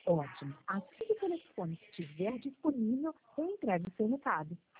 Ótimo. Assim que o telefone estiver disponível, eu entrego o seu recado.